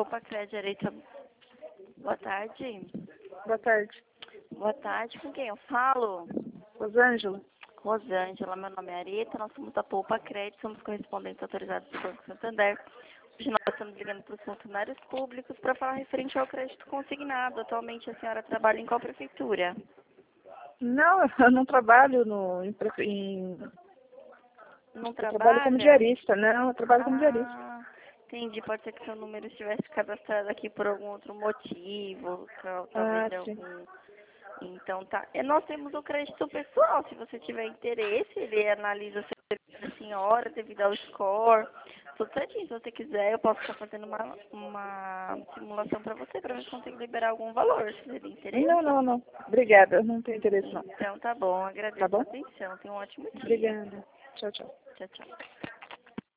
Poupa Crédito Direito. Boa tarde. Boa tarde. Boa tarde. Com quem eu falo? Rosângela. Rosângela, meu nome é Areta, nós somos da Poupa Crédito, somos correspondentes autorizados do Banco Santander. Hoje nós estamos ligando para os funcionários públicos para falar referente ao crédito consignado. Atualmente a senhora trabalha em qual prefeitura? Não, eu não trabalho Não eu trabalho como trabalha? diarista, não, eu trabalho como diarista. Entendi. Pode ser que seu número estivesse cadastrado aqui por algum outro motivo, talvez Sim. algum... Então, tá. Nós temos o crédito pessoal. Se você tiver interesse, ele analisa o serviço da senhora devido ao score. Tudo certinho. Se você quiser, eu posso estar fazendo uma simulação para você, para ver se consigo liberar algum valor. Se você tem interesse? Não. Obrigada, eu não tenho interesse não. Então, tá bom. Agradeço Tá bom? a atenção. Tenha um ótimo dia. Obrigada. Tchau. Tchau, tchau.